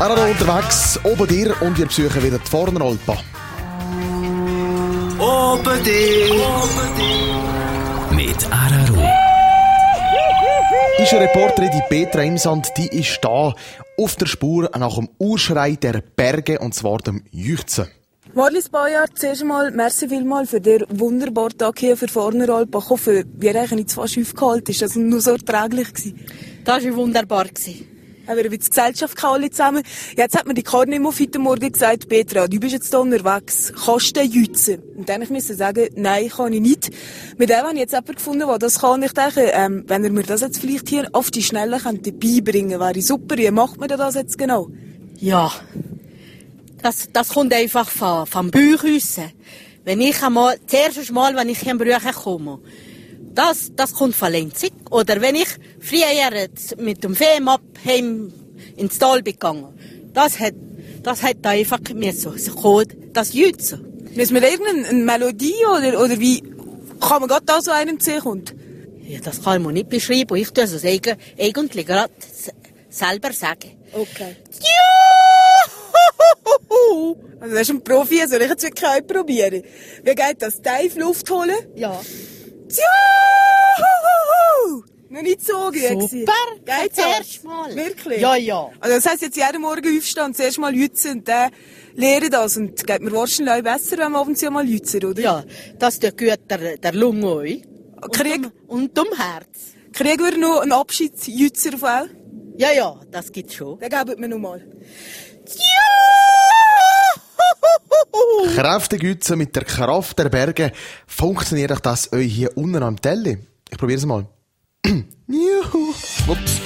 RRO unterwegs, oben dir und wir besuchen wieder die Vorneralpa. Oben dir. Mit RRO. Unsere Reporterin die Petra Imsand, die ist da auf der Spur nach dem Urschrei der Berge, und zwar dem Jüchzen. Marlies Bayer, zuerst einmal merci vielmals für den wunderbaren Tag hier für Vorneralpa. Ich hoffe, wir haben nicht zu fast aufgehalten. Ist das nur so erträglich gewesen? Das war wunderbar. Haben wir ein bisschen Gesellschaft alle zusammen. Jetzt hat mir die Karin heute Morgen gesagt, Petra, du bist jetzt hier unterwegs. Kannst du jützen? Und dann musste ich sagen, nein, kann ich nicht. Mit dem habe ich jetzt jemanden gefunden, der das kann. Ich denke, wenn er mir das jetzt vielleicht hier auf die Schnelle beibringen könnte, wäre super. Wie macht man das jetzt genau? Ja, das kommt einfach vom Bauch raus. Wenn ich das erste Mal, wenn ich hier in Brüchen komme, das kommt von Lenzig. Oder wenn ich früher mit dem Fehmap heim ins Tal gegangen, das hat einfach mir so gekommen, das Jützen. Müssen wir irgendeine Melodie oder wie kann man gerade da so einem sehen kommt? Ja, das kann man nicht beschreiben. Ich tue es eigentlich gerade selber sagen. Okay. Also das ist ein Profi, soll ich jetzt wirklich auch probieren? Wie geht das? Tief Luft holen? Ja. Noch nicht so gut. Super, Geht's das erste Mal. Wirklich? Ja, ja. Also das heisst jetzt jeden Morgen aufstehen und zuerst mal jützen und dann lernen das. Und geht mir wahrscheinlich auch besser, wenn man abends ja mal jützen, oder? Ja, das tut gut der Lunge und dem Herz. Kriegen wir noch einen Abschiedsjützer auf auch? Ja, das gibt's schon. Den geben wir noch mal. Kräftig Jützen mit der Kraft der Berge. Funktioniert das euch hier unten am Telly? Ich probiere es mal. Juhu. Ups.